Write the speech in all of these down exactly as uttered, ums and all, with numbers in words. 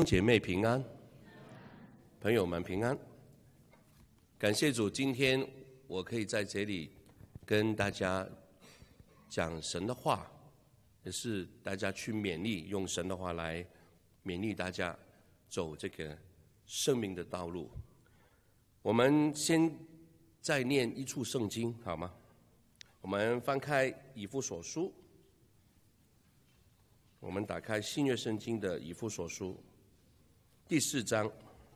姐妹平安，朋友们平安。感谢主，今天我可以在这里跟大家讲神的话，也是大家去勉励，用神的话来勉励大家走这个生命的道路。我们先再念一处圣经好吗？我们翻开以弗所书，我们打开新约圣经的以弗所书第四章，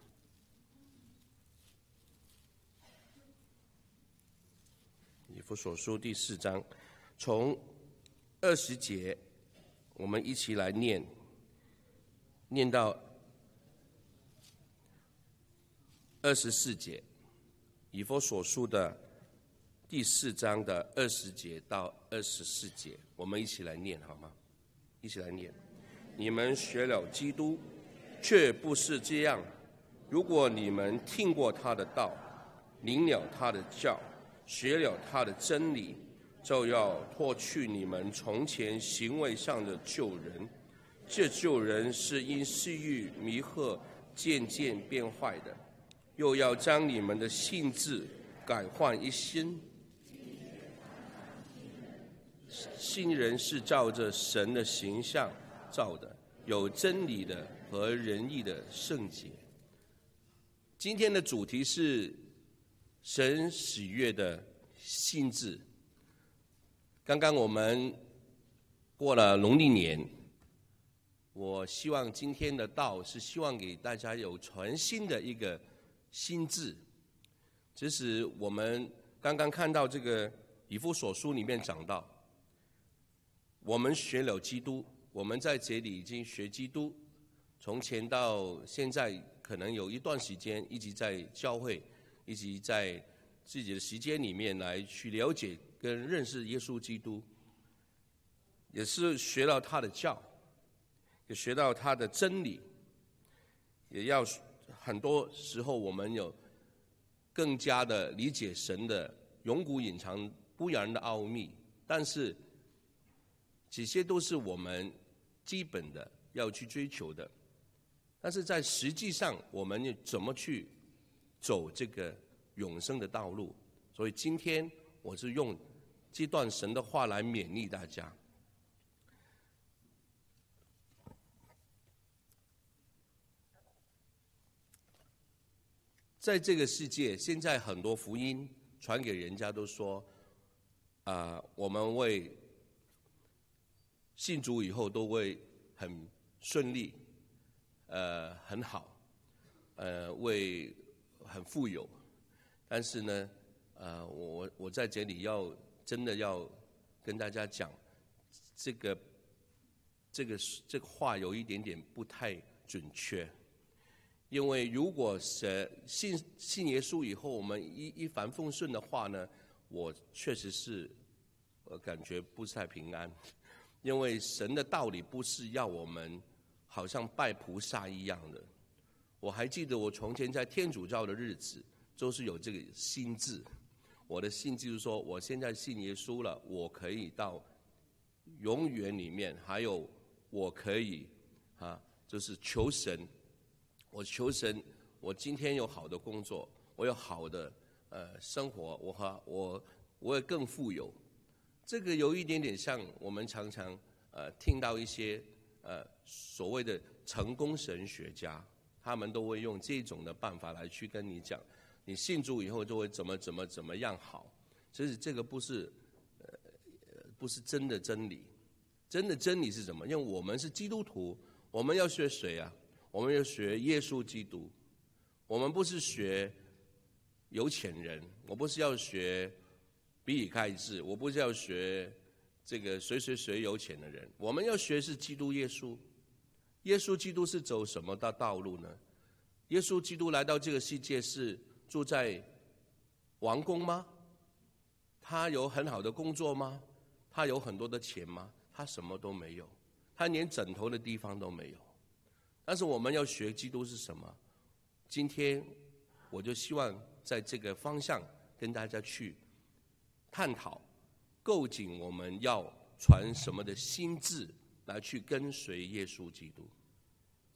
以弗所书第四章，从二十节，我们一起来念，念到二十四节。以弗所书的第四章的二十节到二十四节，我们一起来念好吗？一起来念。你们学了基督，却不是这样。如果你们听过他的道，领了他的教，学了他的真理，就要脱去你们从前行为上的旧人。这旧人是因私欲迷惑渐渐变坏的，又要将你们的性质改换一新。新人是照着神的形象造的，有真理的和仁义的圣洁。今天的主题是神喜悦的心志。刚刚我们过了农历年，我希望今天的道是希望给大家有全新的一个心志。其实我们刚刚看到这个以弗所书里面讲到，我们学了基督，我们在这里已经学基督，从前到现在可能有一段时间一直在教会，一直在自己的时间里面来去了解跟认识耶稣基督，也是学到他的教，也学到他的真理，也要很多时候我们有更加的理解神的永古隐藏不言的奥秘，但是这些都是我们基本的要去追求的。但是在实际上我们怎么去走这个永生的道路，所以今天我是用这段神的话来勉励大家。在这个世界，现在很多福音传给人家都说啊、呃，我们为信主以后都会很顺利，呃，很好，呃，为很富有。但是呢，呃，我我在这里要真的要跟大家讲，这个这个这个话有一点点不太准确。因为如果是信信耶稣以后，我们一一帆风顺的话呢，我确实是我感觉不太平安。因为神的道理不是要我们好像拜菩萨一样的。我还记得我从前在天主教的日子，都是有这个心志。我的心志就是说，我现在信耶稣了，我可以到永远里面，还有我可以啊，就是求神。我求神，我今天有好的工作，我有好的呃生活，我和我我也更富有。这个有一点点像我们常常呃听到一些呃所谓的成功神学家，他们都会用这种的办法来去跟你讲，你信主以后就会怎么怎么怎么样好。其实这个不是呃不是真的真理。真的真理是什么？因为我们是基督徒，我们要学谁啊？我们要学耶稣基督。我们不是学有钱人，我不是要学比尔盖茨，我不是要学这个谁谁谁有钱的人，我们要学是基督耶稣。耶稣基督是走什么的道路呢？耶稣基督来到这个世界是住在王宫吗？他有很好的工作吗？他有很多的钱吗？他什么都没有，他连枕头的地方都没有。但是我们要学基督是什么？今天我就希望在这个方向跟大家去探讨，究竟我们要传什么的心志来去跟随耶稣基督。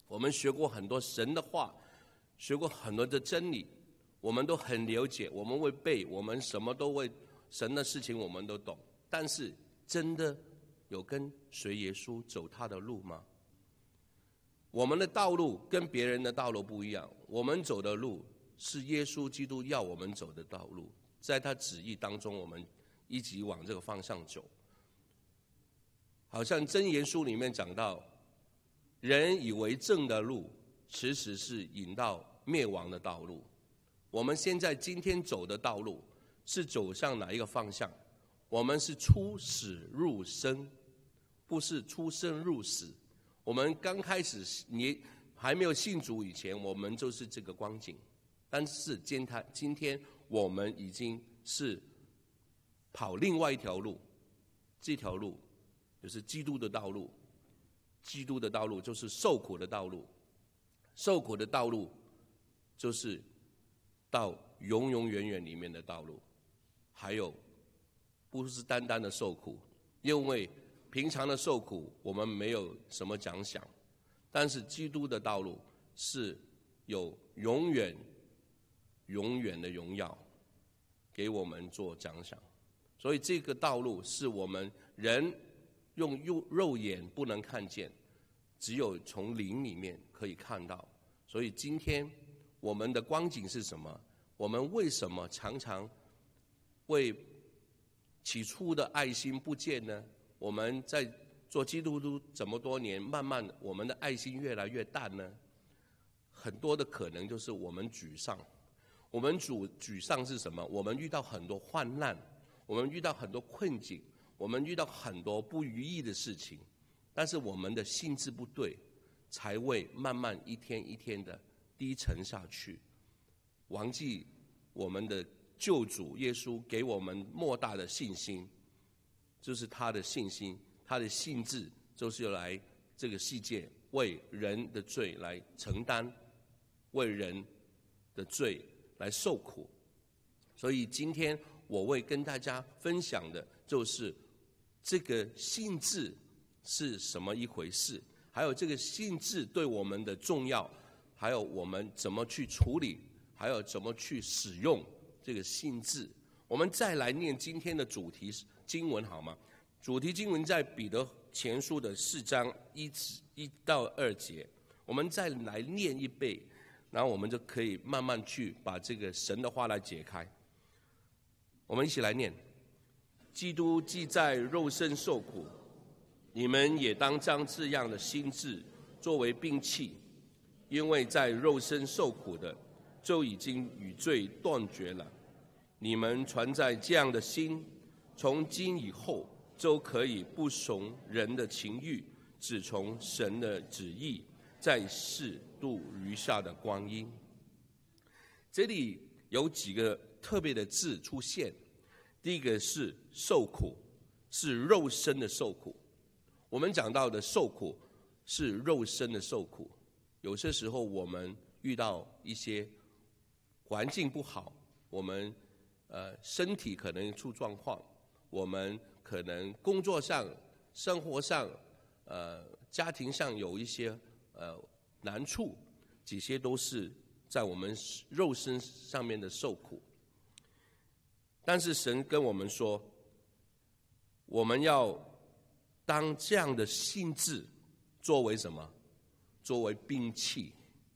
我们学过很多神的话，学过很多的真理，我们都很了解，我们会背，我们什么都会，神的事情我们都懂。但是真的有跟随耶稣走他的路吗？我们的道路跟别人的道路不一样，我们走的路是耶稣基督要我们走的道路，在他旨意当中，我们一起往这个方向走。好像箴言书里面讲到，人以为正的路，其实是引到灭亡的道路。我们现在今天走的道路是走向哪一个方向？我们是出死入生，不是出生入死。我们刚开始你还没有信主以前，我们就是这个光景。但是今天今天我们已经是跑另外一条路，这条路就是基督的道路。基督的道路就是受苦的道路，受苦的道路就是到永永远远里面的道路。还有不是单单的受苦，因为平常的受苦我们没有什么奖赏，但是基督的道路是有永远永远的荣耀给我们做奖赏。所以这个道路是我们人用肉眼不能看见，只有从灵里面可以看到。所以今天我们的光景是什么？我们为什么常常为起初的爱心不见呢？我们在做基督徒这么多年，慢慢我们的爱心越来越淡呢？很多的可能就是我们沮丧。我们沮沮丧是什么？我们遇到很多患难，我们遇到很多困境，我们遇到很多不如意的事情，但是我们的心智不对，才会慢慢一天一天的低沉下去，忘记我们的救主耶稣给我们莫大的信心，就是他的信心，他的信志就是要来这个世界为人的罪来承担，为人的罪来受苦。所以今天我会跟大家分享的就是这个信志是什么一回事，还有这个信志对我们的重要，还有我们怎么去处理，还有怎么去使用这个信志。我们再来念今天的主题经文好吗？主题经文在彼得前书的四章一一到二节，我们再来念一遍，然后我们就可以慢慢去把这个神的话来解开。我们一起来念：基督既在肉身受苦，你们也当将这样的心志作为兵器，因为在肉身受苦的，就已经与罪断绝了。你们存在这样的心，从今以后就可以不从人的情欲，只从神的旨意，在世度余下的光阴。这里有几个特别的字出现，第一个是受苦，是肉身的受苦。我们讲到的受苦是肉身的受苦，有些时候我们遇到一些环境不好，我们呃身体可能出状况，我们可能工作上、生活上、呃家庭上有一些呃难处，这些都是在我们肉身上面的受苦。但是神跟我们说，我们要当这样的心志作为什么？作为兵器。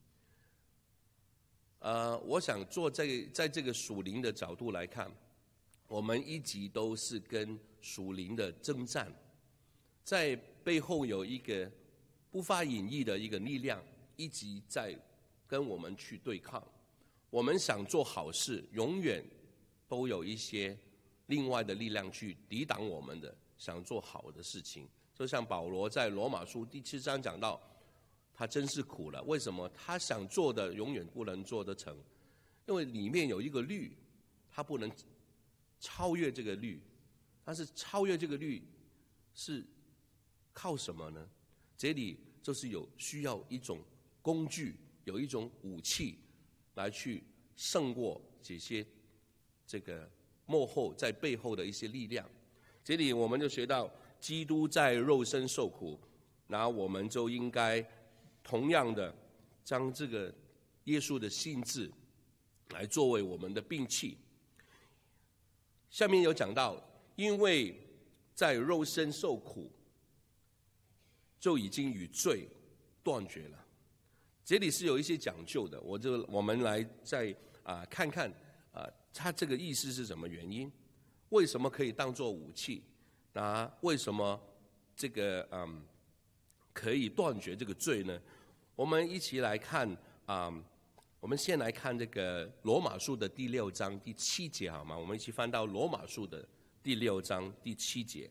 呃，我想做这个，在这个属灵的角度来看，我们一直都是跟属灵的征战，在背后有一个不发隐逸的一个力量，一直在跟我们去对抗。我们想做好事，永远都有一些另外的力量去抵挡我们的想做好的事情。就像保罗在罗马书第七章讲到，他真是苦了。为什么？他想做的永远不能做得成，因为里面有一个律，他不能超越这个律。但是超越这个律是靠什么呢？这里就是有需要一种工具，有一种武器来去胜过这些这个幕后在背后的一些力量。这里我们就学到基督在肉身受苦，然后我们就应该同样的将这个耶稣的性质来作为我们的兵器。下面有讲到，因为在肉身受苦，就已经与罪断绝了。这里是有一些讲究的，我就我们来再啊看看啊，它这个意思是什么原因？为什么可以当作武器？那为什么这个嗯可以断绝这个罪呢？我们一起来看啊、嗯，我们先来看这个罗马书的第六章第七节好吗？我们一起翻到罗马书的第六章第七节。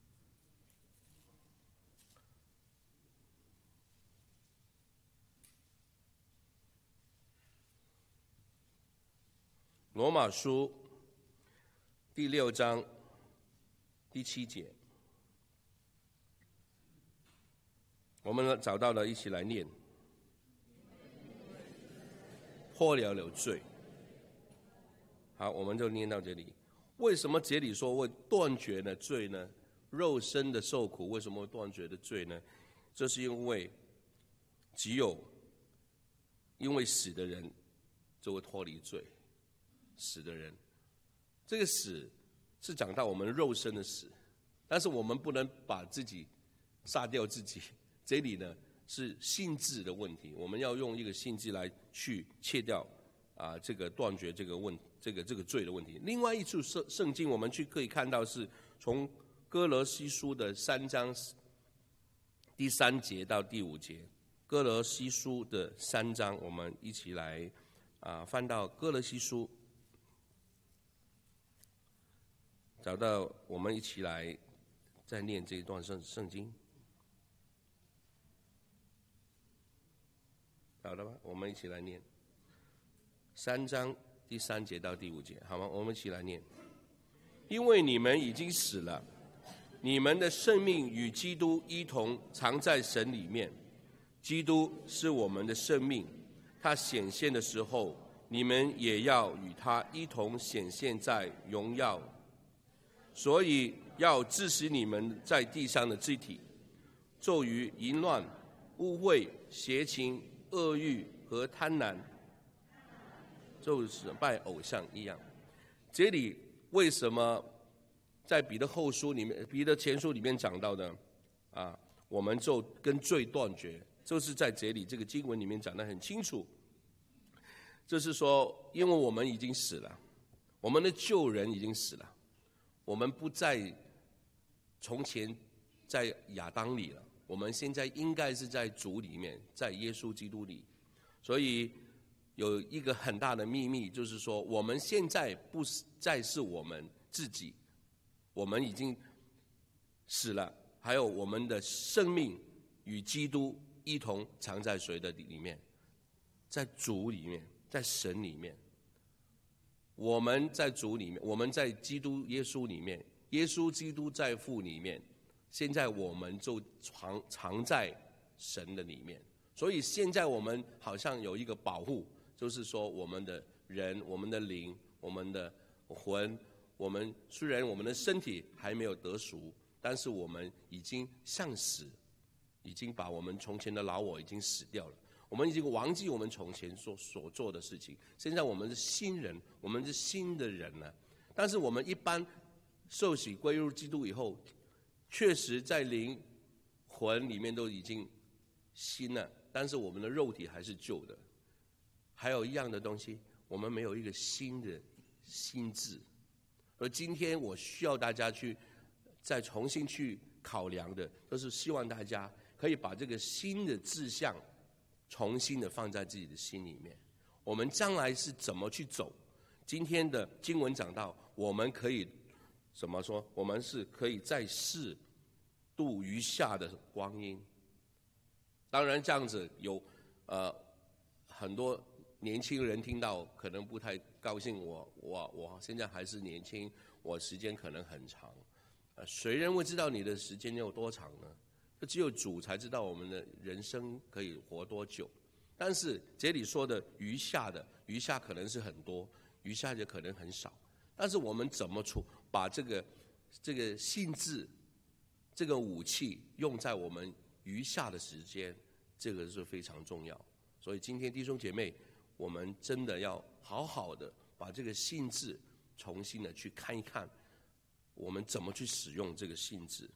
罗马书第六章第七节，我们找到了，一起来念。破了了罪。好，我们就念到这里。为什么这里说会断绝了罪呢？肉身的受苦为什么会断绝的罪呢？这是因为只有因为死的人就会脱离罪。死的人，这个死是讲到我们肉身的死，但是我们不能把自己杀掉自己。这里呢是性质的问题，我们要用一个性质来去切掉啊这个断绝这个问这个这个罪的问题。另外一处圣圣经我们去可以看到是从哥罗西书的三章第三节到第五节。哥罗西书的三章，我们一起来啊翻到哥罗西书。找到，我们一起来再念这一段圣圣经，好了吗？我们一起来念三章第三节到第五节，好吗？我们一起来念。因为你们已经死了，你们的生命与基督一同藏在神里面。基督是我们的生命，他显现的时候，你们也要与他一同显现在荣耀。所以要致死你们在地上的肢体，咒语、淫乱、污秽、邪情、恶欲和贪婪，就是拜偶像一样。这里为什么在彼得后书里面、彼得前书里面讲到的啊？我们就跟罪断绝，就是在这里这个经文里面讲得很清楚。就是说，因为我们已经死了，我们的旧人已经死了。我们不再从前在亚当里了，我们现在应该是在主里面，在耶稣基督里。所以有一个很大的秘密，就是说我们现在不再是我们自己，我们已经死了，还有我们的生命与基督一同藏在谁的里面？在主里面，在神里面。我们在主里面，我们在基督耶稣里面，耶稣基督在父里面，现在我们就藏藏在神的里面。所以现在我们好像有一个保护，就是说我们的人、我们的灵、我们的魂，我们虽然我们的身体还没有得赎，但是我们已经像死，已经把我们从前的老我已经死掉了。我们已经忘记我们从前所所做的事情，现在我们是新人，我们是新的人了。但是我们一般受洗归入基督以后，确实在灵魂里面都已经新了，但是我们的肉体还是旧的。还有一样的东西，我们没有一个新的心智。而今天我需要大家去再重新去考量的，都是希望大家可以把这个新的志向重新的放在自己的心里面。我们将来是怎么去走？今天的经文讲到，我们可以怎么说？我们是可以在世度余下的光阴。当然这样子有呃很多年轻人听到可能不太高兴，我我我现在还是年轻，我时间可能很长。呃，谁人会知道你的时间有多长呢？只有主才知道我们的人生可以活多久。但是这里说的余下的，余下可能是很多，余下就可能很少。但是我们怎么处把这个这个性质、这个武器用在我们余下的时间， 这个是非常重要。所以今天弟兄姐妹，我们真的要好好的把这个信字重新的去看一看，我们怎么去使用这个信字。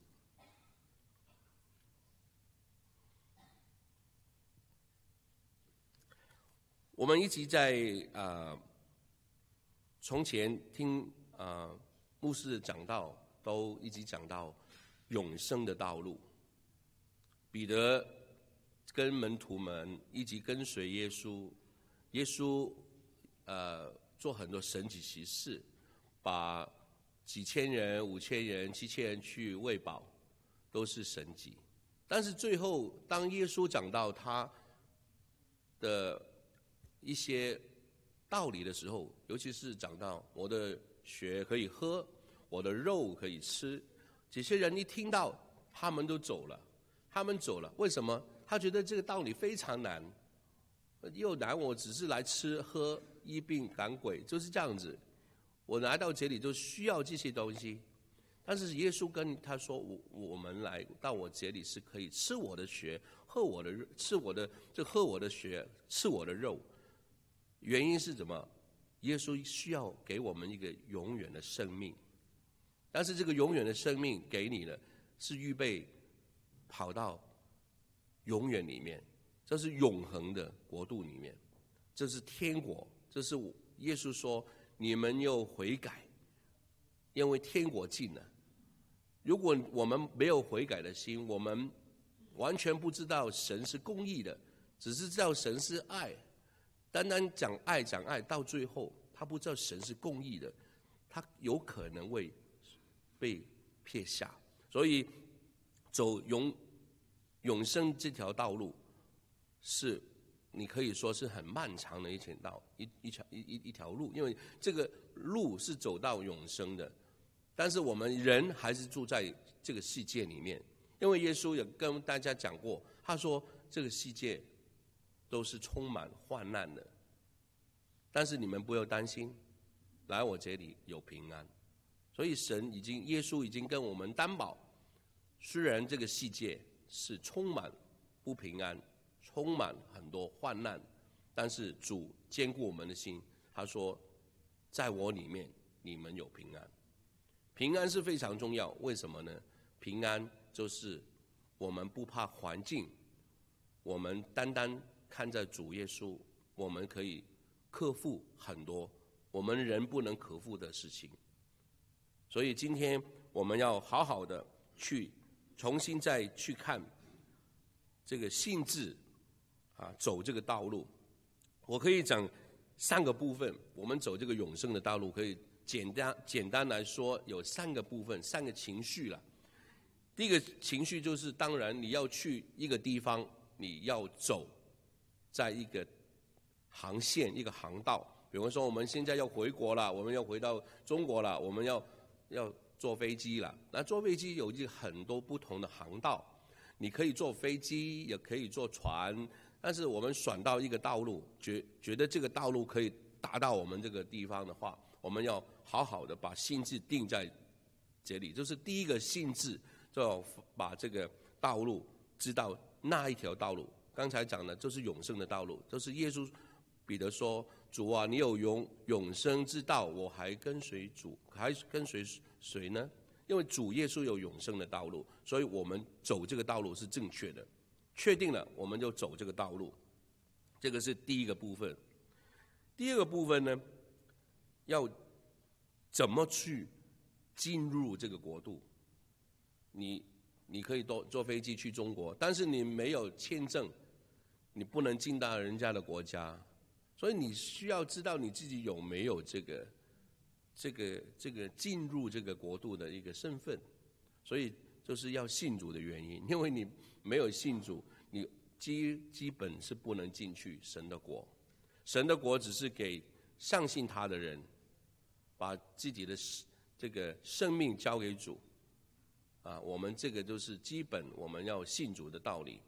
我们一直在啊、呃，从前听啊、呃、牧师讲道，都一直讲到永生的道路。彼得跟门徒们一直跟随耶稣，耶稣呃做很多神迹奇事，把几千人、五千人、七千人去喂饱，都是神迹。但是最后，当耶稣讲到他的一些道理的时候，尤其是讲到我的血可以喝，我的肉可以吃，这些人一听到，他们都走了。他们走了，为什么？他觉得这个道理非常难，又难，我只是来吃喝医病赶鬼，就是这样子。我来到这里就需要这些东西，但是耶稣跟他说，我我们来到我这里是可以吃我的血，喝我的吃我的就喝我的血，吃我的肉。原因是什么？耶稣需要给我们一个永远的生命，但是这个永远的生命给你了，是预备跑到永远里面，这是永恒的国度里面，这是天国，这是耶稣说你们要悔改，因为天国近了。如果我们没有悔改的心，我们完全不知道神是公义的，只是知道神是爱，单单讲爱讲爱，到最后他不知道神是公义的，他有可能会被撇下。所以走永永生这条道路，是你可以说是很漫长的一条道一一条一一一条路，因为这个路是走到永生的。但是我们人还是住在这个世界里面，因为耶稣也跟大家讲过，他说这个世界都是充满患难的，但是你们不要担心，来我这里有平安。所以神已经，耶稣已经跟我们担保，虽然这个世界是充满不平安，充满很多患难，但是主坚固我们的心，他说在我里面你们有平安。平安是非常重要，为什么呢？平安就是我们不怕环境，我们单单看着主耶稣，我们可以克服很多我们人不能克服的事情。所以今天我们要好好的去重新再去看这个信字啊，走这个道路。我可以讲三个部分，我们走这个永生的道路，可以简单简单来说有三个部分，三个情绪了。第一个情绪就是，当然你要去一个地方，你要走在一个航线，一个航道。比如说我们现在要回国了，我们要回到中国了，我们要要坐飞机了。那坐飞机有很多不同的航道，你可以坐飞机，也可以坐船，但是我们选到一个道路，觉觉得这个道路可以达到我们这个地方的话，我们要好好的把心智定在这里。就是第一个心智，就要把这个道路知道那一条道路。刚才讲的就是永生的道路，就是耶稣彼得说，主啊，你有永永生之道，我还跟随主，还跟随谁呢？因为主耶稣有永生的道路，所以我们走这个道路是正确的，确定了我们就走这个道路。这个是第一个部分。第二个部分呢，要怎么去进入这个国度？你你可以坐坐飞机去中国，但是你没有签证，你不能进到人家的国家，所以你需要知道你自己有没有这个这个这个进入这个国度的一个身份。所以就是要信主的原因，因为你没有信主，你基基本是不能进去神的国。神的国只是给相信他的人，把自己的这个生命交给主啊，我们这个就是基本我们要信主的道理。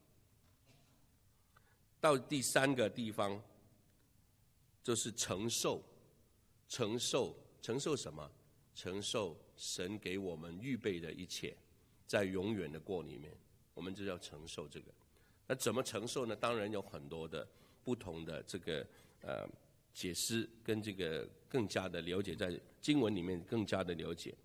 到第三个地方，就是承受，承受，承受什么？承受神给我们预备的一切，在永远的国里面，我们就要承受这个。 那怎么承受呢？当然有很多的不同的这个呃解释，跟这个更加的了解，在经文里面更加的了解。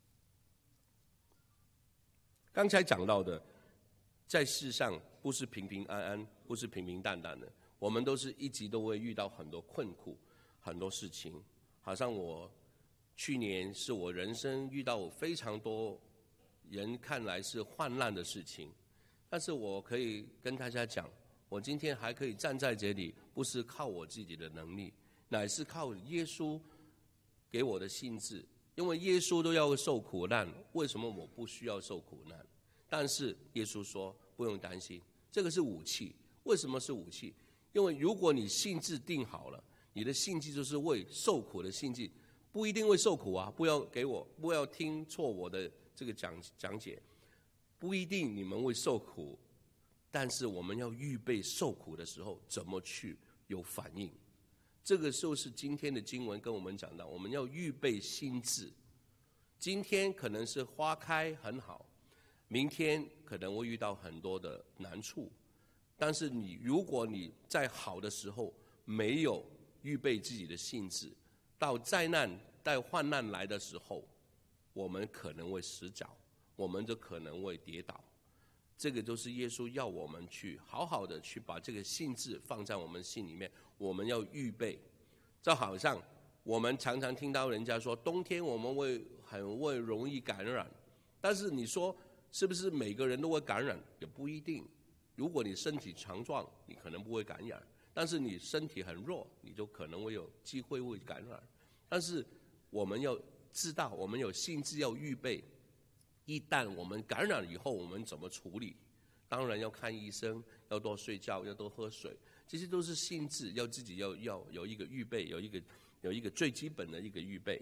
刚才讲到的，在世上不是平平安安，不是平平淡淡的，我们都是一直都会遇到很多困苦，很多事情。好像我去年是我人生遇到非常多人看来是患难的事情，但是我可以跟大家讲，我今天还可以站在这里，不是靠我自己的能力，乃是靠耶稣给我的信志。因为耶稣都要受苦难，为什么我不需要受苦难？但是耶稣说不用担心，这个是武器。为什么是武器？因为如果你信志定好了，你的信志就是为受苦的信志，不一定会受苦啊！不要给我，不要听错我的这个讲讲解，不一定你们会受苦，但是我们要预备受苦的时候怎么去有反应。这个就是今天的经文跟我们讲到，我们要预备心志。今天可能是花开很好，明天可能会遇到很多的难处，但是你如果你在好的时候没有预备自己的心志，到灾难、到患难来的时候，我们可能会死角，我们就可能会跌倒。这个就是耶稣要我们去好好的去把这个信志放在我们心里面，我们要预备。就好像我们常常听到人家说，冬天我们会很会容易感染，但是你说是不是每个人都会感染？也不一定。如果你身体强壮，你可能不会感染，但是你身体很弱，你就可能会有机会会感染。但是我们要知道，我们有信志要预备，一旦我们感染以后，我们怎么处理？当然要看医生，要多睡觉，要多喝水，这些都是信志，要自己要要有一个预备，有一个有一个最基本的一个预备。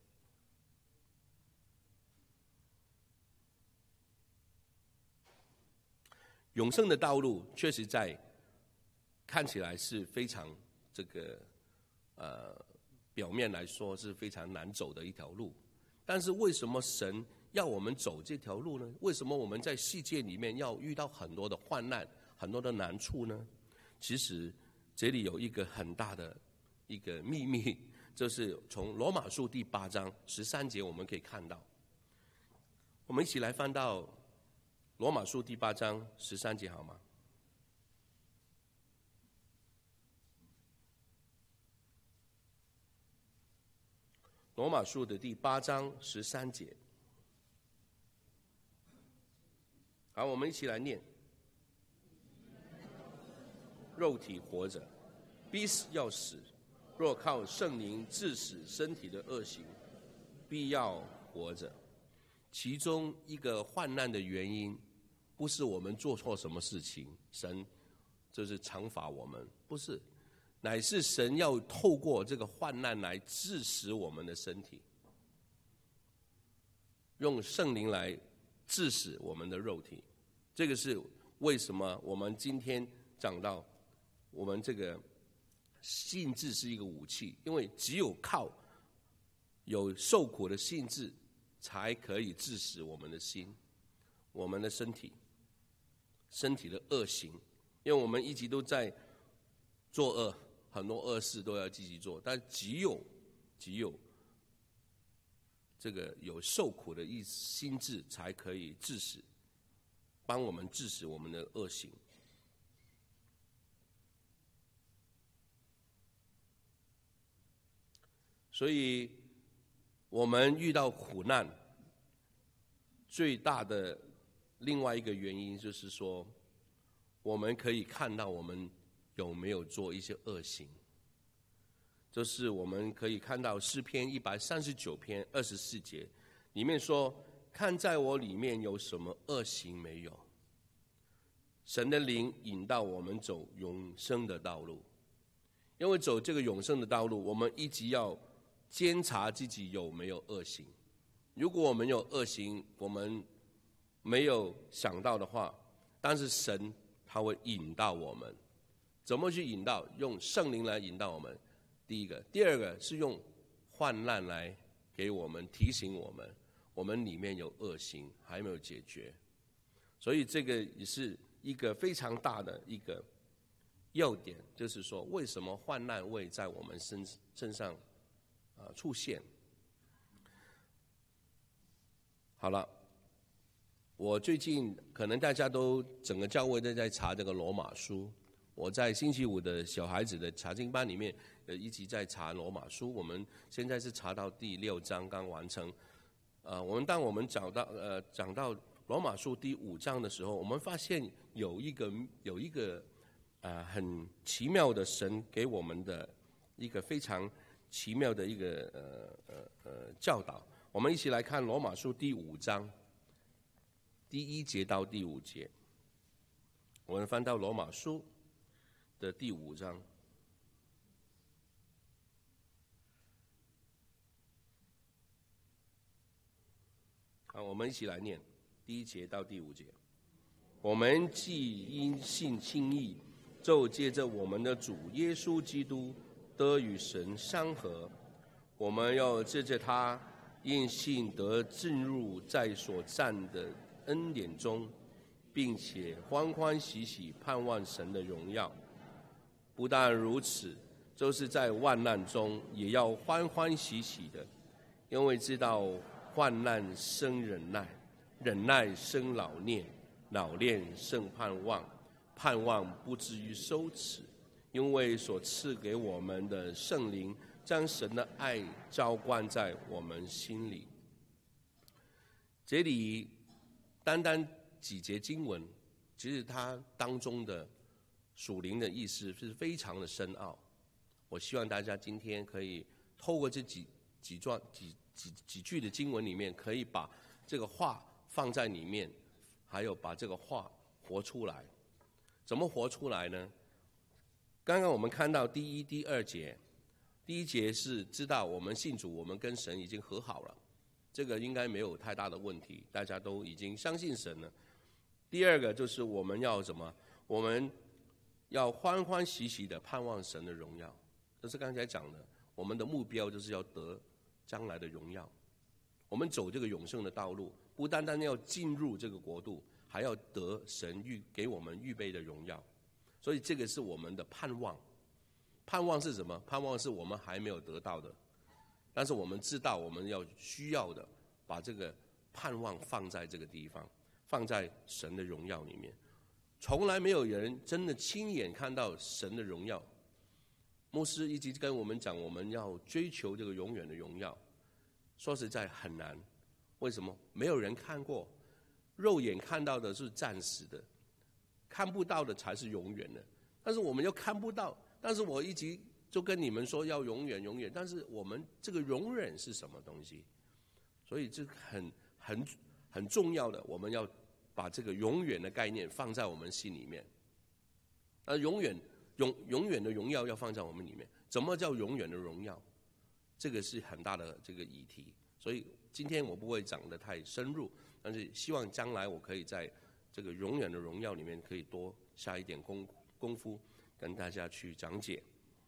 永生的道路确实在看起来是非常这个呃表面来说是非常难走的一条路，但是为什么神要我们走这条路呢？为什么我们在世界里面要遇到很多的患难、很多的难处呢？其实这里有一个很大的一个秘密，就是从罗马书第八章十三节我们可以看到。我们一起来翻到罗马书第八章十三节好吗？罗马书的第八章十三节。好，我们一起来念。肉体活着，必要死；若靠圣灵治死身体的恶行，必要活着。其中一个患难的原因，不是我们做错什么事情，神就是惩罚我们，不是，乃是神要透过这个患难来治死我们的身体，用圣灵来治死我们的肉体。这个是为什么我们今天讲到我们这个信志是一个武器，因为只有靠有受苦的信志，才可以治死我们的心，我们的身体，身体的恶行。因为我们一直都在作恶，很多恶事都要积极做，但只有只有这个有受苦的意心志，才可以治死，帮我们治死我们的恶行。所以我们遇到苦难最大的另外一个原因，就是说我们可以看到我们有没有做一些恶行。就是我们可以看到诗篇一百三十九篇二十四节里面说，看在我里面有什么恶行没有，神的灵引导我们走永生的道路。因为走这个永生的道路，我们一直要监察自己有没有恶行。如果我们有恶行，我们没有想到的话，但是神他会引导我们。怎么去引导？用圣灵来引导我们，第一个。第二个是用患难来给我们提醒我们，我们里面有恶行还没有解决。所以这个也是一个非常大的一个要点，就是说为什么患难会在我们身身上啊出现。好了，我最近可能大家都整个教会都在查这个罗马书，我在星期五的小孩子的查经班里面呃一直在查罗马书，我们现在是查到第六章刚完成。呃，我们当我们讲到呃讲到罗马书第五章的时候，我们发现有一个有一个呃很奇妙的神给我们的一个非常奇妙的一个呃呃呃教导。我们一起来看罗马书第五章第一节到第五节。我们翻到罗马书的第五章。好，我们一起来念第一节到第五节。我们既因信称义，就借着我们的主耶稣基督得与神相合。我们要借着他因信得进入在所占的恩典中，并且欢欢喜喜盼望神的荣耀。不但如此，就是在患难中也要欢欢喜喜的，因为知道患难生忍耐，忍耐生老练，老练生盼望，盼望不至于羞耻，因为所赐给我们的圣灵将神的爱浇灌在我们心里。这里单单几节经文，其实它当中的属灵的意思是非常的深奥。我希望大家今天可以透过这几几段几几几句的经文里面，可以把这个话放在里面，还有把这个话活出来。怎么活出来呢？刚刚我们看到第一、第二节，第一节是知道我们信主，我们跟神已经和好了，这个应该没有太大的问题，大家都已经相信神了。第二个就是我们要什么？我们要欢欢喜喜的盼望神的荣耀，这是刚才讲的，我们的目标就是要得将来的荣耀。我们走这个永生的道路，不单单要进入这个国度，还要得神预给我们预备的荣耀。所以这个是我们的盼望。盼望是什么？盼望是我们还没有得到的，但是我们知道我们要需要的，把这个盼望放在这个地方，放在神的荣耀里面。从来没有人真的亲眼看到神的荣耀。牧师一直跟我们讲，我们要追求这个永远的荣耀。说实在很难，为什么？没有人看过，肉眼看到的是暂时的，看不到的才是永远的。但是我们又看不到，但是我一直就跟你们说要永远永远，但是我们这个永远是什么东西？所以这很很很重要的，我们要把这个永远的概念放在我们心里面。而永远永永远的荣耀要放在我们里面。怎么叫永远的荣耀？这个是很大的这个议题，所以今天我不会讲得太深入，但是希望将来我可以在这个永远的荣耀里面可以多下一点功功夫，跟大家去讲解。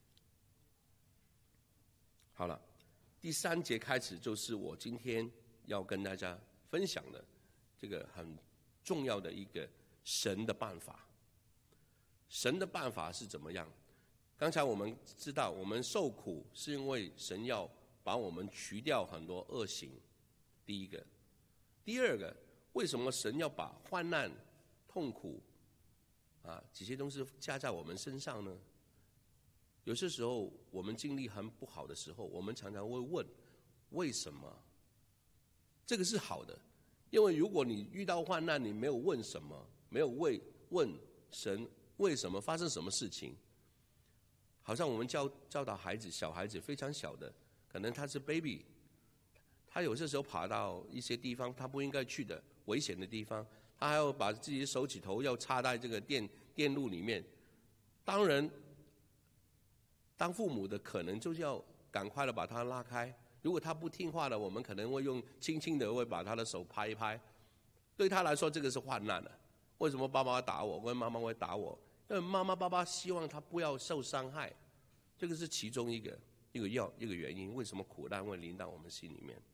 好了，第三节开始就是我今天要跟大家分享的这个很重要的一个神的办法。神的办法是怎么样？刚才我们知道，我们受苦是因为神要把我们除掉很多恶行，第一个。第二个，为什么神要把患难、痛苦啊这些东西加在我们身上呢？有些时候我们经历很不好的时候，我们常常会问为什么？这个是好的，因为如果你遇到患难，你没有问什么，没有为问神为什么发生什么事情，好像我们教教导孩子，小孩子非常小的，可能他是 baby， 他有些时候跑到一些地方他不应该去的危险的地方，他还要把自己的手指头要插在这个电电路里面。当然，当父母的可能就是要赶快的把他拉开。如果他不听话的，我们可能会用轻轻的会把他的手拍一拍。对他来说，这个是患难的。为什么爸爸打我？为什么妈妈会打我？因为妈妈爸爸希望他不要受伤害，这个是其中一个一个要一个原因。为什么苦难会临到我们心里面？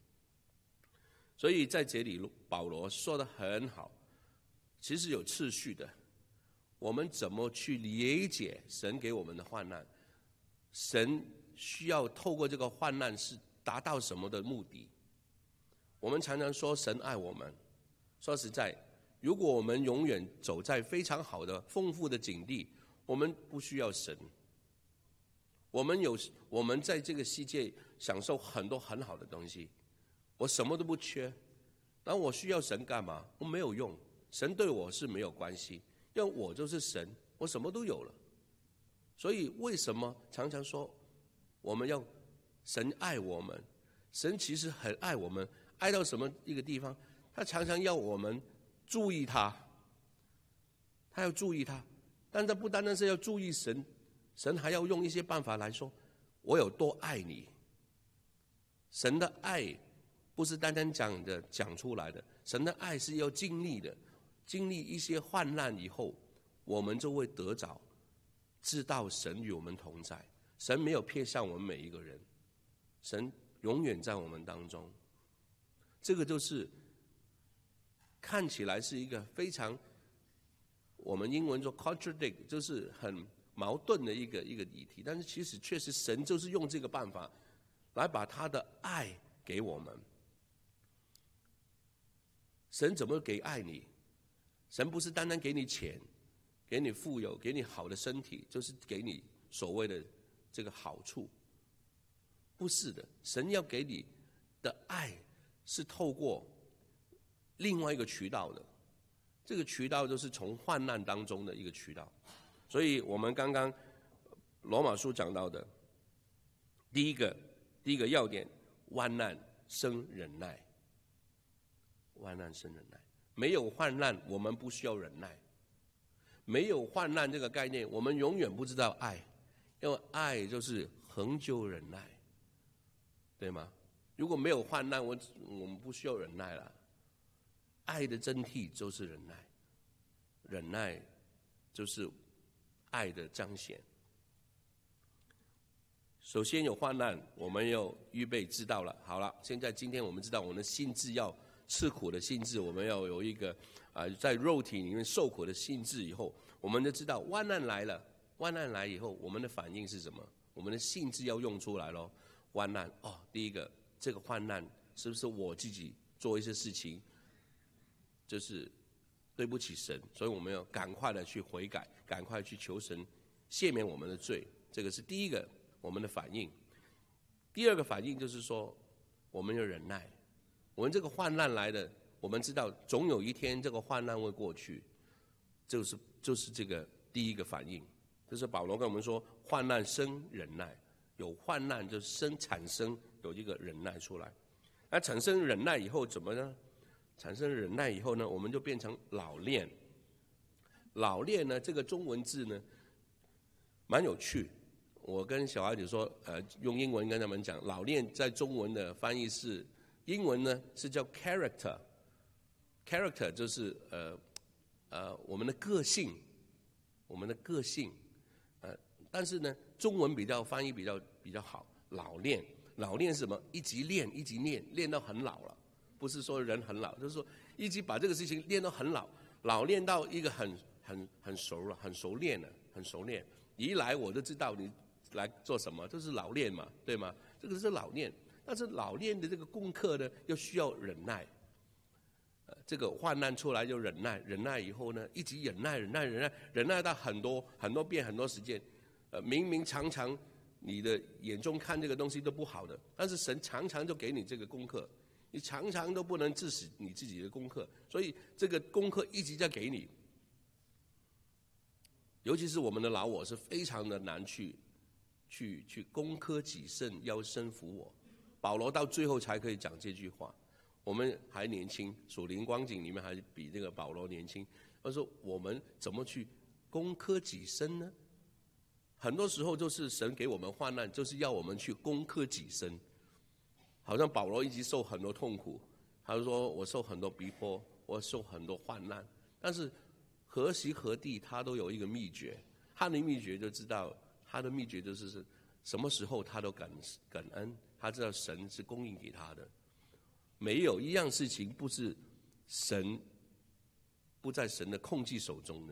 所以在这里保罗说得很好，其实有次序的。 我们怎么去理解神给我们的患难？神需要透过这个患难是达到什么的目的？我们常常说神爱我们，说实在，如果我们永远走在非常好的丰富的境地，我们不需要神。我们有我们在这个世界享受很多很好的东西，我什么都不缺，但我需要神干嘛？我没有用，神对我是没有关系，因为我就是神，我什么都有了。所以为什么常常说我们要神爱我们？神其实很爱我们，爱到什么一个地方？他常常要我们注意他，他要注意他，但他不单单是要注意神，神还要用一些办法来说我有多爱你。神的爱不是单单讲的讲出来的，神的爱是要经历的，经历一些患难以后，我们就会得着知道神与我们同在。神没有撇下我们每一个人，神永远在我们当中。这个就是看起来是一个非常，我们英文说 contradict， 就是很矛盾的一个一个议题，但是其实确实神就是用这个办法来把他的爱给我们。神怎么给爱你？神不是单单给你钱，给你富有，给你好的身体，就是给你所谓的这个好处，不是的。神要给你的爱是透过另外一个渠道的，这个渠道就是从患难当中的一个渠道。所以我们刚刚罗马书讲到的第一个第一个要点，患难生忍耐。患难生忍耐，没有患难我们不需要忍耐。没有患难这个概念，我们永远不知道爱，因为爱就是恒久忍耐，对吗？如果没有患难，我我们不需要忍耐了。爱的真谛就是忍耐，忍耐就是爱的彰显。首先有患难，我们要预备知道了。好了，现在今天我们知道我们的心志要吃苦的心志，我们要有一个啊、呃，在肉体里面受苦的心志以后，我们就知道患难来了。患难来以后，我们的反应是什么？我们的心志要用出来咯。患难哦，第一个，这个患难是不是我自己做一些事情，就是对不起神，所以我们要赶快的去悔改，赶快去求神赦免我们的罪。这个是第一个我们的反应。第二个反应就是说，我们要忍耐。我们这个患难来的，我们知道总有一天这个患难会过去，就是就是这个第一个反应。就是保罗跟我们说，患难生忍耐，有患难就生产生有一个忍耐出来。那产生忍耐以后怎么呢？产生忍耐以后呢，我们就变成老练。老练呢，这个中文字呢，蛮有趣。我跟小孩子说，呃，用英文跟他们讲，老练在中文的翻译是，英文呢是叫 character。character 就是呃呃我们的个性，我们的个性。呃，但是呢，中文比较翻译比较比较好。老练，老练是什么？一直练，一直练，练到很老了。不是说人很老，就是说一直把这个事情练到很老，老练到一个很很很熟了，很熟练了，很熟练。一来我就知道你来做什么，这是老练嘛，对吗？这个是老练，但是老练的这个功课呢，又需要忍耐。呃，这个患难出来就忍耐，忍耐以后呢，一直忍耐，忍耐，忍耐，忍耐到很多很多遍，很多时间。呃，明明常常你的眼中看这个东西都不好的，但是神常常就给你这个功课。你常常都不能致死你自己的功课，所以这个功课一直在给你。尤其是我们的老我是非常的难去去去攻克己身，要身服我。保罗到最后才可以讲这句话。我们还年轻，属灵光景里面还比这个保罗年轻。他说我们怎么去攻克己身呢？很多时候就是神给我们患难，就是要我们去攻克己身。好像保罗一直受很多痛苦，他说我受很多逼迫，我受很多患难，但是何时何地他都有一个秘诀，他的秘诀就知道，他的秘诀就是什么时候他都感感恩，他知道神是供应给他的，没有一样事情不是神不在神的控制手中的，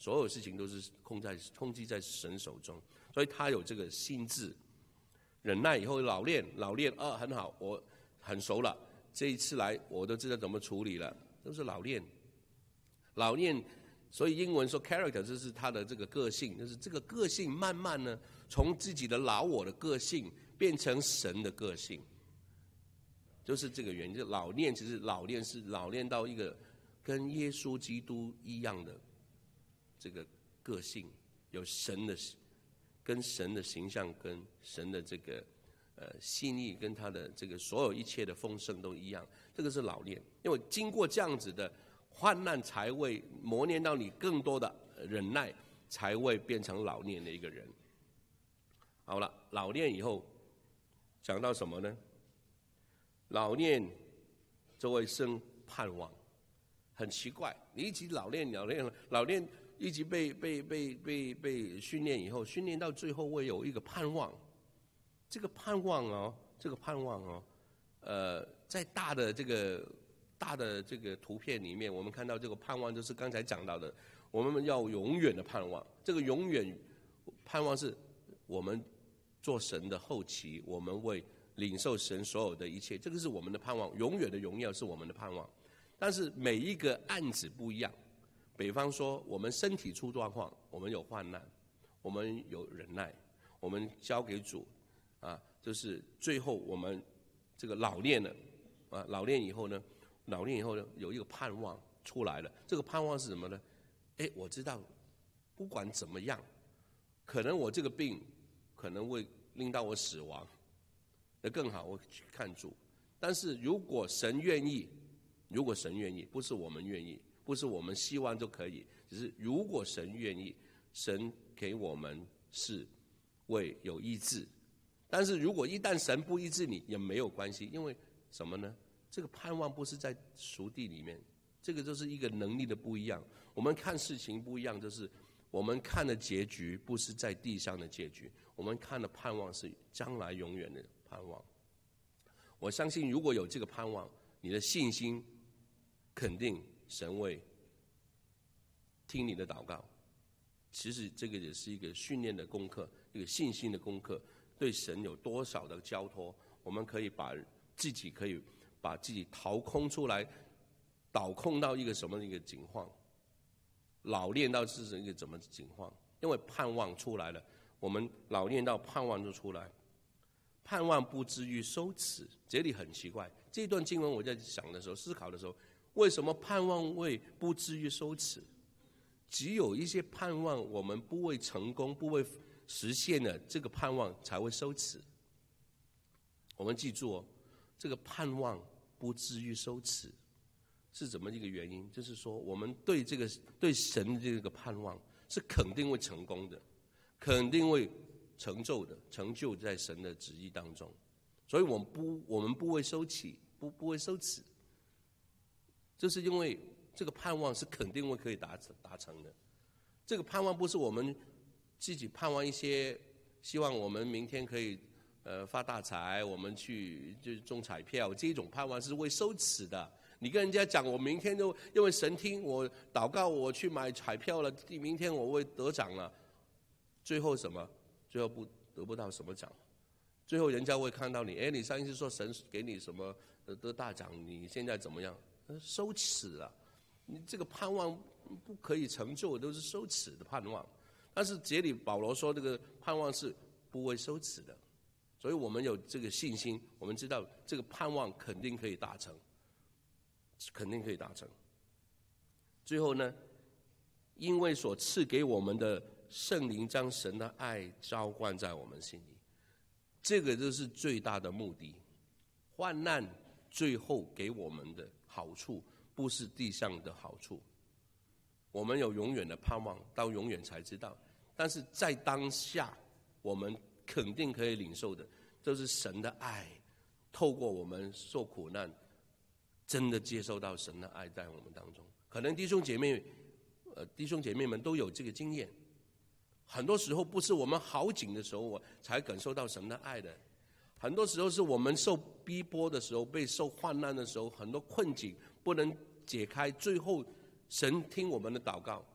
所有事情都是控在控制在神手中，所以他有这个心智。忍耐以后老练，老练啊，很好，我很熟了。这一次来，我都知道怎么处理了，都是老练。老练，所以英文说 character 就是他的这个个性，就是这个个性慢慢呢，从自己的老我的个性变成神的个性，就是这个原因。就老练，其实老练是老练到一个跟耶稣基督一样的这个个性，有神的。跟神的形象，跟神的这个呃心意，跟他的这个所有一切的丰盛都一样，这个是老练。因为经过这样子的患难，才会磨练到你更多的忍耐，才会变成老练的一个人。好了，老练以后讲到什么呢？老练就会生盼望。很奇怪，你一直老练老练老练。一直被被被被被训练以后，训练到最后会有一个盼望。这个盼望哦，这个盼望哦，呃，在大的这个大的这个图片里面，我们看到这个盼望就是刚才讲到的，我们要永远的盼望。这个永远盼望是我们做神的后期，我们会领受神所有的一切，这个是我们的盼望。永远的荣耀是我们的盼望，但是每一个案子不一样。比方说，我们身体出状况，我们有患难，我们有忍耐，我们交给主，啊，就是最后我们这个老练了，啊，老练以后呢，老练以后呢，有一个盼望出来了。这个盼望是什么呢？哎，我知道，不管怎么样，可能我这个病可能会令到我死亡，那更好，我去看主。但是如果神愿意，如果神愿意，不是我们愿意。不是我们希望就可以，只是如果神愿意，神给我们是为有医治。但是如果一旦神不医治你，也没有关系，因为什么呢？这个盼望不是在属地里面，这个就是一个能力的不一样。我们看事情不一样，就是我们看的结局不是在地上的结局，我们看的盼望是将来永远的盼望。我相信，如果有这个盼望，你的信心肯定。神会听你的祷告，其实这个也是一个训练的功课，一个信心的功课。对神有多少的交托，我们可以把自己可以把自己掏空出来，导控到一个什么一个情况，老练到是一个怎么情况？因为盼望出来了，我们老练到盼望就出来，盼望不至于羞耻。这里很奇怪，这段经文我在想的时候，思考的时候。为什么盼望会不至于羞耻？只有一些盼望我们不会成功、不会实现的，这个盼望才会羞耻。我们记住哦，这个盼望不至于羞耻是怎么一个原因？就是说，我们对这个对神的这个盼望是肯定会成功的，肯定会成就的，成就在神的旨意当中。所以我们不我们不会羞耻，不不会羞耻。就是因为这个盼望是肯定会可以达成达成的，这个盼望不是我们自己盼望一些，希望我们明天可以呃发大财，我们去就中彩票，这种盼望是会羞耻的。你跟人家讲，我明天就因为神听我祷告，我去买彩票了，明天我会得奖了，最后什么？最后不得不到什么奖？最后人家会看到你，哎，你上一次说神给你什么得大奖，你现在怎么样？羞耻啊！你这个盼望不可以成就，都是羞耻的盼望。但是这里保罗说，这个盼望是不会羞耻的，所以我们有这个信心，我们知道这个盼望肯定可以达成，肯定可以达成。最后呢，因为所赐给我们的圣灵将神的爱浇灌在我们心里，这个就是最大的目的。患难最后给我们的好处不是地上的好处，我们有永远的盼望，到永远才知道。但是在当下，我们肯定可以领受的，就是神的爱，透过我们受苦难，真的接受到神的爱在我们当中。可能弟兄姐妹，呃，弟兄姐妹们都有这个经验。很多时候不是我们好景的时候，我才感受到神的爱的。很多时候是我们受逼迫的时候，被受患难的时候，很多困境不能解开，最后神听我们的祷告，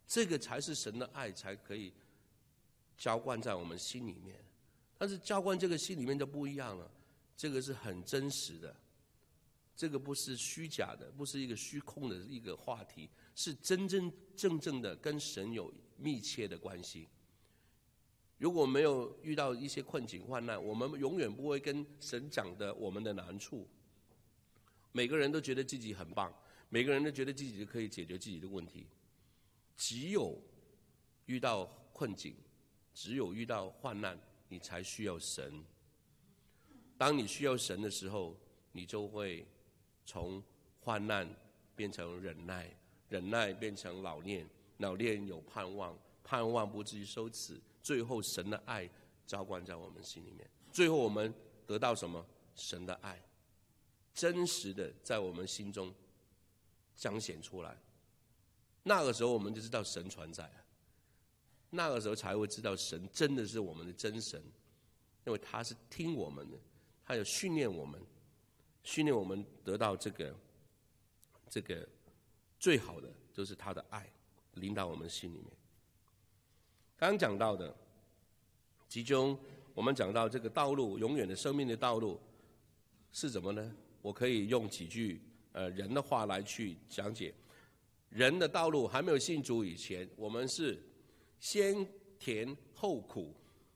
这个才是神的爱，才可以浇灌在我们心里面。但是浇灌这个心里面就不一样了，这个是很真实的，这个不是虚假的，不是一个虚空的一个话题，是真真正正的跟神有密切的关系。如果没有遇到一些困境患难，我们永远不会跟神讲的我们的难处。每个人都觉得自己很棒，每个人都觉得自己可以解决自己的问题。只有遇到困境，只有遇到患难，你才需要神。当你需要神的时候，你就会从患难变成忍耐，忍耐变成老练，老练有盼望，盼望不至于羞耻，最后神的爱浇灌在我们心里面，最后我们得到什么？神的爱真实的在我们心中彰显出来。那个时候我们就知道神存在了，那个时候才会知道神真的是我们的真神，因为他是听我们的，他有训练我们，训练我们得到这个这个最好的就是他的爱临到我们心里面。刚刚讲到的，其中我们讲到这个道路，永远的生命的道路是什么呢？我可以用几句呃人的话来去讲解。人的道路还没有信主以前，我们是先甜后苦，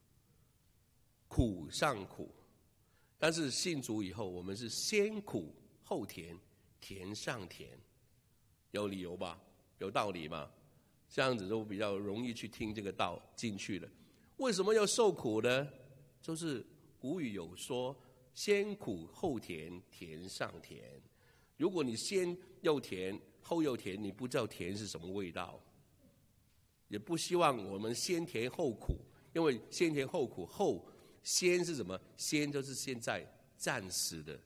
苦上苦；但是信主以后，我们是先苦后甜，甜上甜。有理由吧？有道理吗？这样子都比较容易去听这个道进去了。为什么要受苦呢？就是古语有说，先苦后甜，甜上甜。如果你先又甜后又甜，你不知道甜是什么味道。也不希望我们先甜后苦，因为先甜后苦，后先是什么？先就是现在暂时的，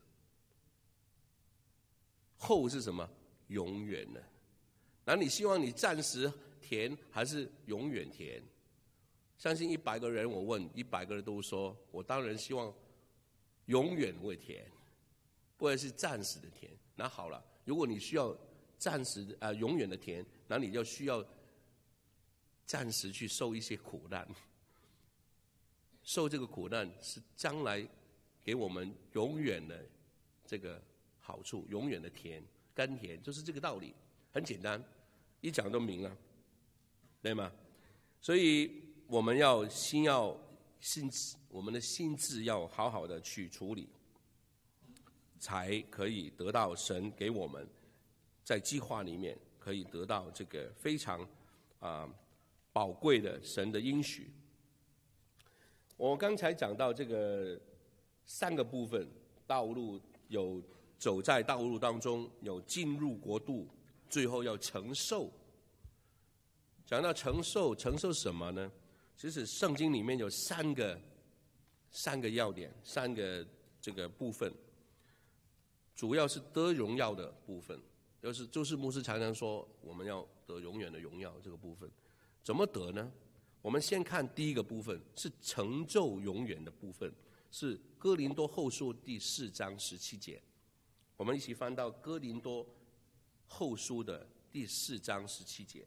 后是什么？永远的。那你希望你暂时甜还是永远甜？相信一百个人，我问一百个人都说，我当然希望永远会甜，不会是暂时的甜。那好了，如果你需要暂时的、呃、永远的甜，那你就需要暂时去受一些苦难。受这个苦难是将来给我们永远的这个好处，永远的甜，甘甜，就是这个道理，很简单，一讲都明了，对吗？所以我们要心要心，我们的心智要好好的去处理，才可以得到神给我们在计划里面可以得到这个非常啊、呃、宝贵的神的应许。我刚才讲到这个三个部分，道路有走在道路当中，有进入国度，最后要承受。讲到承受，承受什么呢？其实圣经里面有三个三个要点，三个这个部分，主要是得荣耀的部分，就是就是牧师常常说我们要得永远的荣耀这个部分，怎么得呢？我们先看第一个部分，是成就永远的部分，是哥林多后书第四章十七节。我们一起翻到哥林多后书的第四章十七节。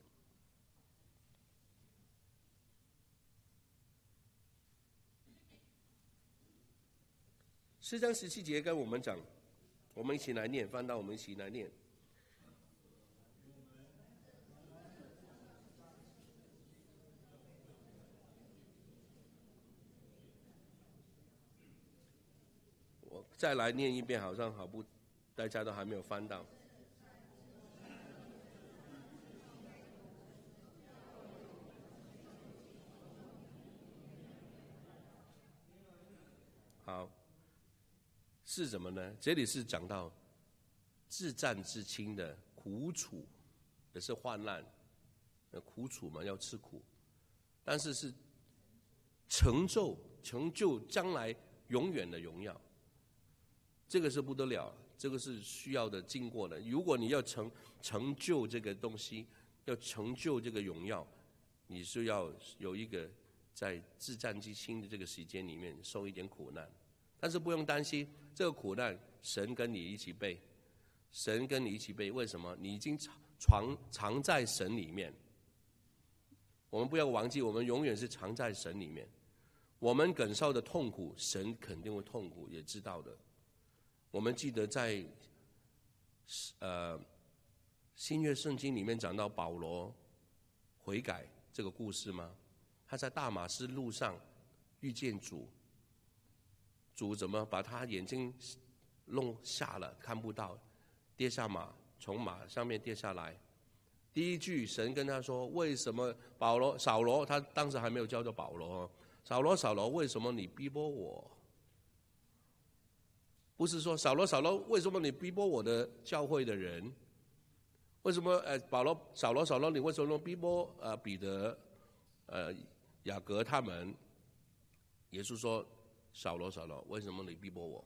四章十七节跟我们讲，我们一起来念，翻到我们一起来念。我再来念一遍，好像好不，大家都还没有翻到。好。是什么呢？这里是讲到至战至轻的苦楚，也是患难，苦楚嘛，要吃苦，但是是成就成就将来永远的荣耀，这个是不得了，这个是需要的经过的。如果你要成成就这个东西，要成就这个荣耀，你是要有一个在至战至轻的这个时间里面受一点苦难。但是不用担心，这个苦难神跟你一起背，神跟你一起背。为什么？你已经藏藏在神里面， 我们不要忘记，我们永远是藏在神里面。我们感受的痛苦，神肯定会痛苦，也知道的。我们记得在呃新约圣经里面讲到保罗悔改这个故事吗？他在大马士路上遇见主，主怎么把他眼睛弄瞎了，看不到，跌下马，从马上面跌下来。第一句神跟他说：为什么保罗扫罗，他当时还没有叫做保罗，扫罗扫罗，为什么你逼迫我？不是说扫罗扫罗，为什么你逼迫我的教会的人？为什么呃保罗扫罗扫罗，你为什么逼迫呃彼得、呃雅各他们？耶稣说：扫罗扫罗，为什么你逼迫我？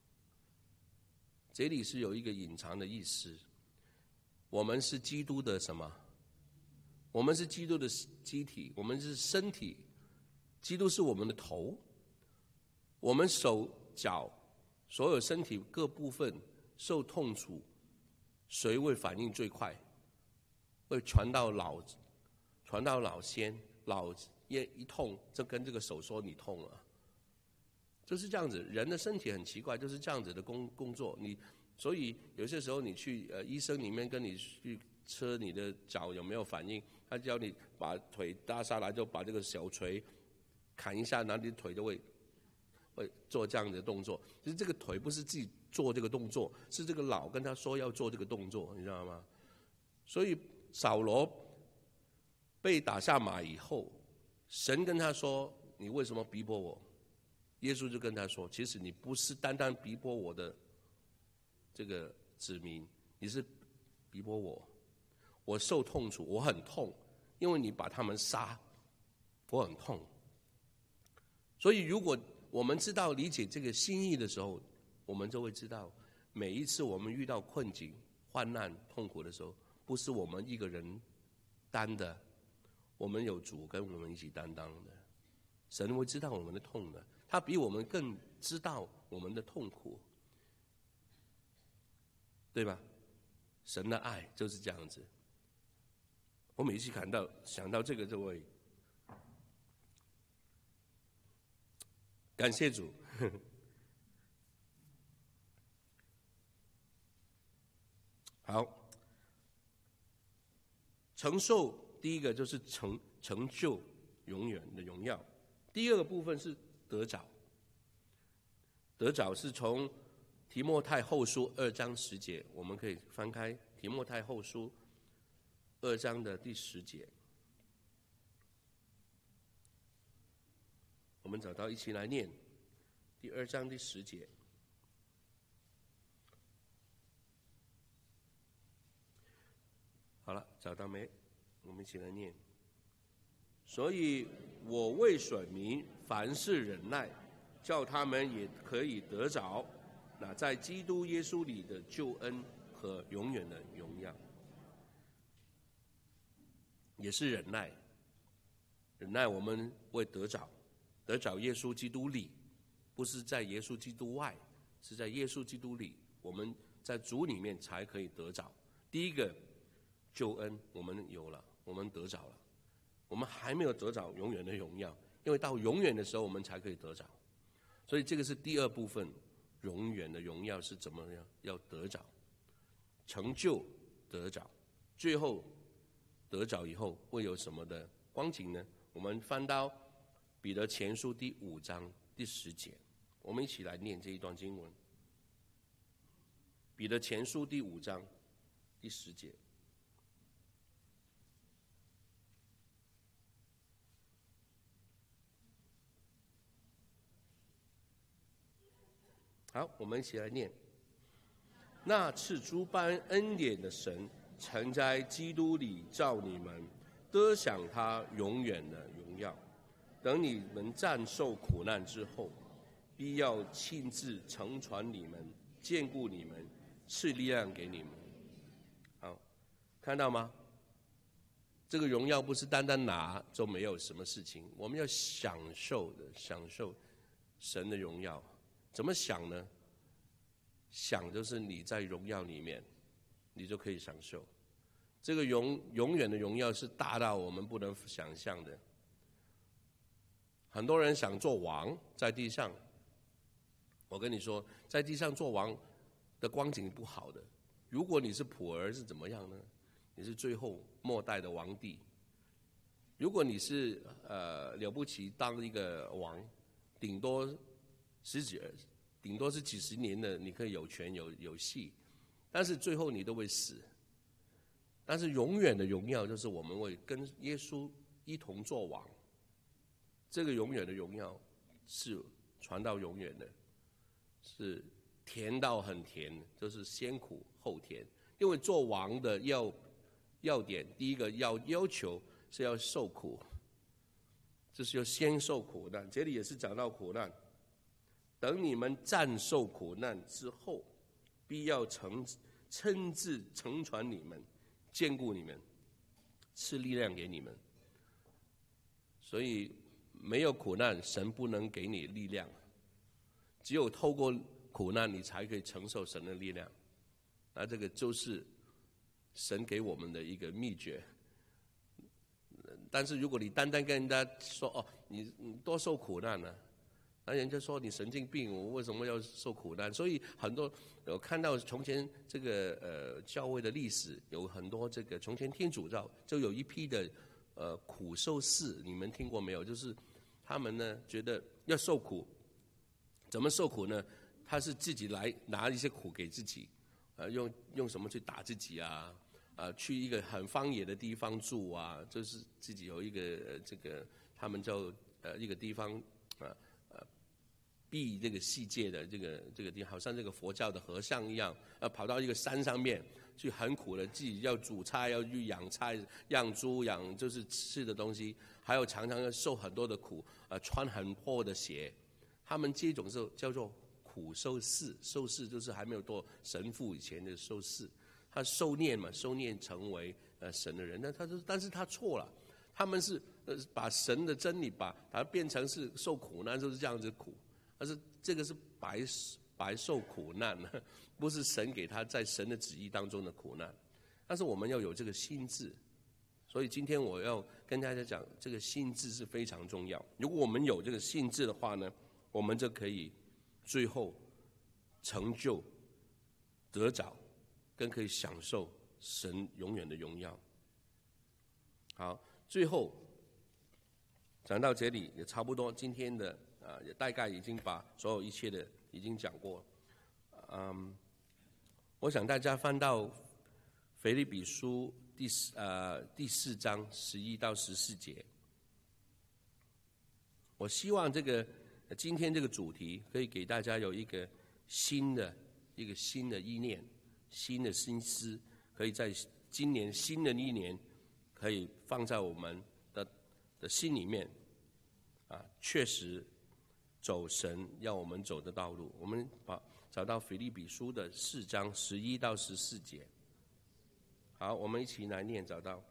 这里是有一个隐藏的意思。我们是基督的什么？我们是基督的机体，我们是身体，基督是我们的头，我们手脚所有身体各部分受痛楚，谁会反应最快？会传到老，传到老先，老一一痛，就跟这个手说你痛了，就是这样子。人的身体很奇怪，就是这样子的工工作。你所以有些时候你去呃医生里面跟你去测你的脚有没有反应，他叫你把腿搭下来，就把这个小锤砍一下，然后你的腿就会会做这样的动作。其实这个腿不是自己做这个动作，是这个脑跟他说要做这个动作，你知道吗？所以扫罗被打下马以后，神跟他说：你为什么逼迫我？耶稣就跟他说：其实你不是单单逼迫我的这个子民，你是逼迫我，我受痛楚，我很痛，因为你把他们杀，我很痛。所以如果我们知道理解这个心意的时候，我们就会知道，每一次我们遇到困境、患难、痛苦的时候，不是我们一个人担的，我们有主跟我们一起担当的。神会知道我们的痛的，他比我们更知道我们的痛苦，对吧？神的爱就是这样子。我每次看到想到这个就会感谢主。好，承受第一个就是成成就永远的荣耀，第二个部分是得着。得着是从提摩太后书二章十节，我们可以翻开提摩太后书二章的第十节，我们找到一起来念第二章第十节。好了，找到没？我们一起来念。所以我为选民凡事忍耐，叫他们也可以得着那在基督耶稣里的救恩和永远的荣耀。也是忍耐，忍耐我们会得着，得着耶稣基督里，不是在耶稣基督外，是在耶稣基督里，我们在主里面才可以得着。第一个救恩我们有了，我们得着了，我们还没有得着永远的荣耀，因为到永远的时候我们才可以得着。所以这个是第二部分，永远的荣耀是怎么样要得着，成就得着，最后得着以后会有什么的光景呢？我们翻到彼得前书第五章第十节，我们一起来念这一段经文。彼得前书第五章第十节。好，我们一起来念。那赐诸般恩典的神，曾在基督里召你们，得享他永远的荣耀。等你们战受苦难之后，必要亲自成全你们，眷顾你们，赐力量给你们。好，看到吗？这个荣耀不是单单拿就没有什么事情，我们要享受的，享受神的荣耀。怎么想呢？想就是你在荣耀里面，你就可以享受。 这个永永远的荣耀是大到我们不能想象的。很多人想做王，在地上，我跟你说，在地上做王的光景不好的。如果你是仆儿是怎么样呢？你是最后末代的皇帝。如果你是呃了不起当一个王，顶多十几，顶多是几十年的，你可以有权有有势，但是最后你都会死。但是永远的荣耀就是我们会跟耶稣一同作王，这个永远的荣耀是传到永远的，是甜到很甜，就是先苦后甜。因为做王的要要点，第一个要要求是要受苦，就是要先受苦难。这里也是讲到苦难，等你们战胜苦难之后，必要成亲自成全你们，眷顾你们，赐力量给你们。所以没有苦难，神不能给你力量，只有透过苦难，你才可以承受神的力量。那这个就是神给我们的一个秘诀。但是如果你单单跟人家说哦，你你多受苦难呢、啊，那人家说你神经病，我为什么要受苦难？所以很多有看到从前这个呃教会的历史，有很多这个从前天主教就有一批的呃苦受士，你们听过没有？就是他们呢觉得要受苦，怎么受苦呢？他是自己来拿一些苦给自己，呃用用什么去打自己啊？啊，去一个很荒野的地方住啊，就是自己有一个、呃、这个他们叫呃一个地方啊呃避这个世界的这个这个地方，好像这个佛教的和尚一样，呃跑到一个山上面去很苦的，自己要煮菜，要去养菜、养猪、养就是吃的东西，还有常常要受很多的苦，呃穿很破的鞋，他们这种是叫做苦受士，受士就是还没有做神父以前的受士。他受念嘛，受念成为呃神的人，那他说，但是他错了，他们是呃把神的真理把把它变成是受苦难，就是这样子苦，但是这个是白白受苦难，不是神给他在神的旨意当中的苦难。但是我们要有这个心志，所以今天我要跟大家讲，这个心志是非常重要。如果我们有这个心志的话呢，我们就可以最后成就得着。更可以享受神永远的荣耀。好，最后讲到这里也差不多，今天的啊也大概已经把所有一切的已经讲过。嗯，我想大家翻到腓立比书第四呃第四章十一到十四节。我希望这个今天这个主题可以给大家有一个新的一个新的意念。新的心思，可以在今年新的一年，可以放在我们的的心里面，啊，确实走神要我们走的道路。我们把找到腓立比书的四章十一到十四节。好，我们一起来念，找到。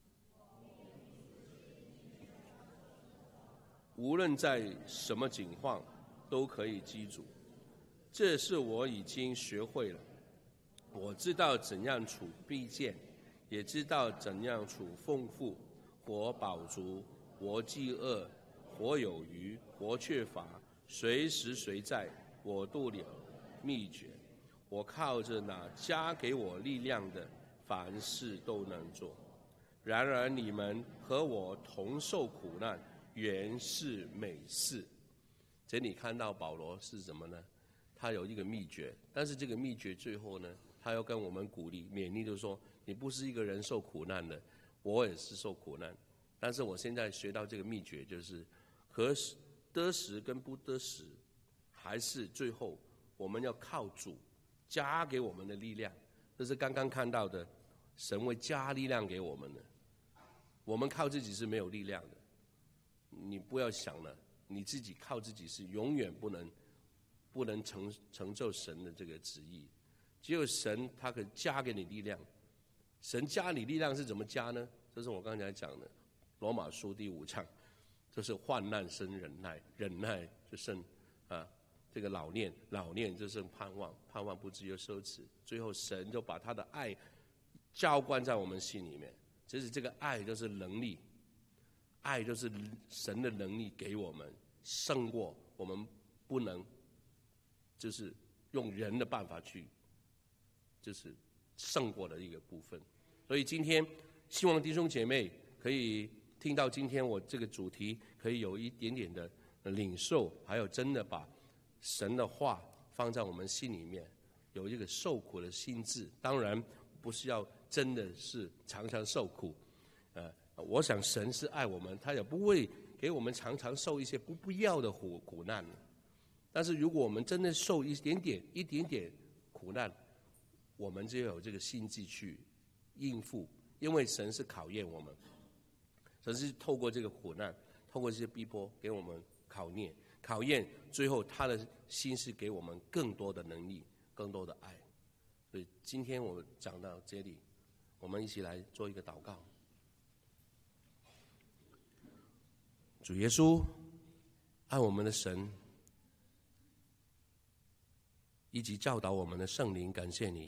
无论在什么境况，都可以记住，这是我已经学会了。我知道怎样处卑贱，也知道怎样处丰富，或饱足，或饥饿，或有余，或缺乏，随时随在，我都有秘诀。我靠着那加给我力量的，凡事都能做。然而你们和我同受苦难，原是美事。这里看到保罗是什么呢？他有一个秘诀，但是这个秘诀最后呢，他要跟我们鼓励勉励，就是说你不是一个人受苦难的，我也是受苦难，但是我现在学到这个秘诀，就是和得时跟不得时，还是最后我们要靠主加给我们的力量。这是刚刚看到的，神会加力量给我们的，我们靠自己是没有力量的。你不要想了，你自己靠自己是永远不能不能成成就神的这个旨意。只有神他可以加给你力量。神加你力量是怎么加呢？这是我刚才讲的罗马书第五章，就是患难生忍耐，忍耐就生啊这个老练，老练就生盼望，盼望不至于羞耻。最后神就把他的爱浇灌在我们心里面。其实这个爱就是能力，爱就是神的能力给我们，胜过我们不能就是用人的办法去就是胜过的一个部分。所以今天希望弟兄姐妹可以听到今天我这个主题，可以有一点点的领受，还有真的把神的话放在我们心里面，有一个受苦的心志。当然不是要真的是常常受苦，呃，我想神是爱我们，他也不会给我们常常受一些不必要的苦苦难。但是如果我们真的受一点点一点点苦难，我们就有这个心志去应付，因为神是考验我们，神是透过这个苦难，透过这些逼迫给我们考验，考验最后他的心是给我们更多的能力，更多的爱。所以今天我们讲到这里，我们一起来做一个祷告。主耶稣，爱我们的神，以及教导我们的圣灵，感谢你，